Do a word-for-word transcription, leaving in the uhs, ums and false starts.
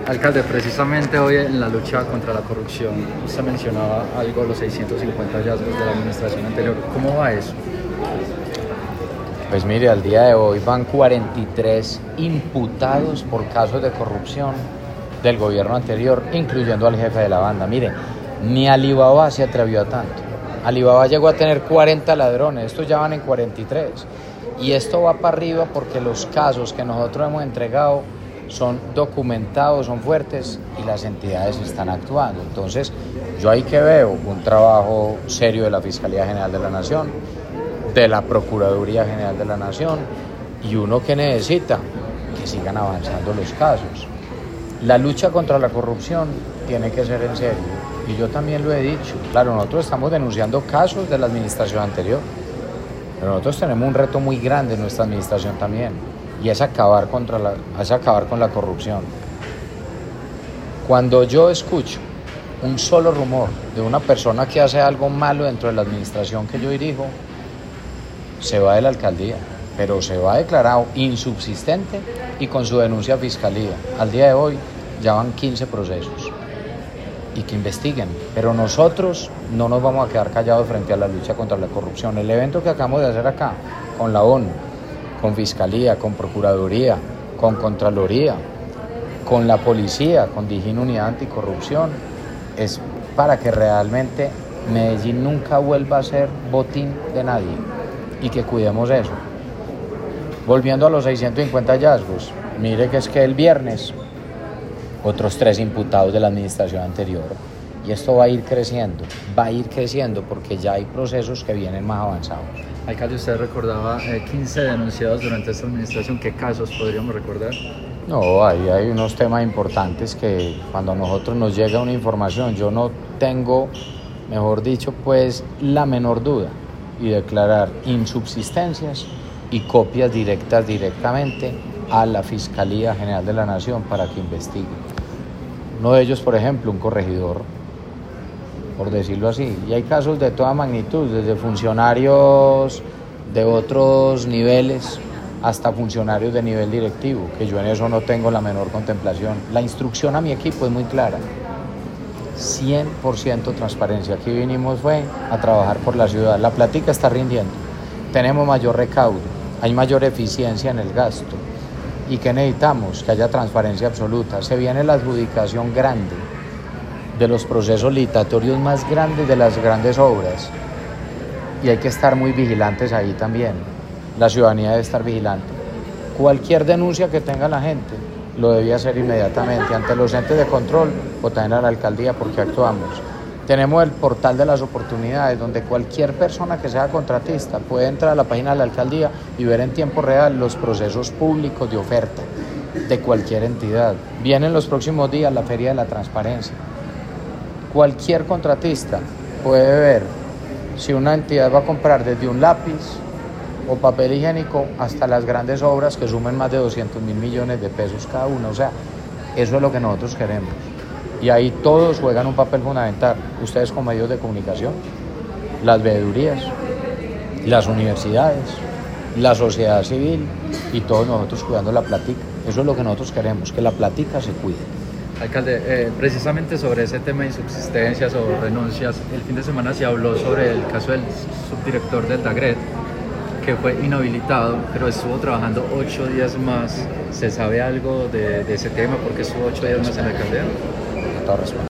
Alcalde, precisamente hoy en la lucha contra la corrupción, usted mencionaba algo, los seiscientos cincuenta hallazgos de la administración anterior. ¿Cómo va eso? Pues mire, al día de hoy van cuarenta y tres imputados por casos de corrupción del gobierno anterior, incluyendo al jefe de la banda. Mire, ni Alibaba se atrevió a tanto. Alibaba llegó a tener cuarenta ladrones, estos ya van en cuarenta y tres. Y esto va para arriba porque los casos que nosotros hemos entregado son documentados, son fuertes y las entidades están actuando. Entonces, yo ahí que veo un trabajo serio de la Fiscalía General de la Nación, de la Procuraduría General de la Nación, y uno que necesita que sigan avanzando los casos. La lucha contra la corrupción tiene que ser en serio, y yo también lo he dicho. Claro, nosotros estamos denunciando casos de la administración anterior, pero nosotros tenemos un reto muy grande en nuestra administración también, y es acabar, contra la, es acabar con la corrupción. Cuando yo escucho un solo rumor de una persona que hace algo malo dentro de la administración que yo dirijo, se va de la alcaldía, pero se va declarado insubsistente y con su denuncia a fiscalía. Al día de hoy ya van quince procesos y que investiguen, pero nosotros no nos vamos a quedar callados frente a la lucha contra la corrupción. El evento que acabamos de hacer acá con la ONU, con Fiscalía, con Procuraduría, con Contraloría, con la Policía, con Dijín Unidad Anticorrupción, es para que realmente Medellín nunca vuelva a ser botín de nadie y que cuidemos eso. Volviendo a los seiscientos cincuenta hallazgos, mire que es que el viernes otros tres imputados de la administración anterior, y esto va a ir creciendo, va a ir creciendo porque ya hay procesos que vienen más avanzados. Alcalde, usted recordaba eh, quince denunciados durante esta administración. ¿Qué casos podríamos recordar? No, ahí hay unos temas importantes que cuando a nosotros nos llega una información, yo no tengo, mejor dicho, pues la menor duda, y declarar insubsistencias y copias directas directamente a la Fiscalía General de la Nación para que investigue. Uno de ellos, por ejemplo, un corregidor, por decirlo así, y hay casos de toda magnitud, desde funcionarios de otros niveles hasta funcionarios de nivel directivo, que yo en eso no tengo la menor contemplación. La instrucción a mi equipo es muy clara, cien por ciento transparencia. Aquí vinimos fue a trabajar por la ciudad. La plática está rindiendo, tenemos mayor recaudo, hay mayor eficiencia en el gasto. ¿Y qué necesitamos? Que haya transparencia absoluta. Se viene la adjudicación grande de los procesos licitatorios más grandes de las grandes obras, y hay que estar muy vigilantes ahí también. La ciudadanía debe estar vigilante. Cualquier denuncia que tenga la gente lo debía hacer inmediatamente ante los entes de control o también a la alcaldía, porque actuamos. Tenemos el portal de las oportunidades, donde cualquier persona que sea contratista puede entrar a la página de la alcaldía y ver en tiempo real los procesos públicos de oferta de cualquier entidad. Viene en los próximos días la Feria de la Transparencia. Cualquier contratista puede ver si una entidad va a comprar desde un lápiz o papel higiénico hasta las grandes obras que sumen más de doscientos mil millones de pesos cada una. O sea, eso es lo que nosotros queremos. Y ahí todos juegan un papel fundamental. Ustedes como medios de comunicación, las veedurías, las universidades, la sociedad civil y todos nosotros cuidando la plática. Eso es lo que nosotros queremos, que la plática se cuide. Alcalde, eh, precisamente sobre ese tema de insubsistencias o renuncias, el fin de semana se habló sobre el caso del subdirector del Dagret, que fue inhabilitado, pero estuvo trabajando ocho días más. ¿Se sabe algo de, de ese tema? ¿Por qué estuvo ocho días más en la alcaldía? A todo respeto.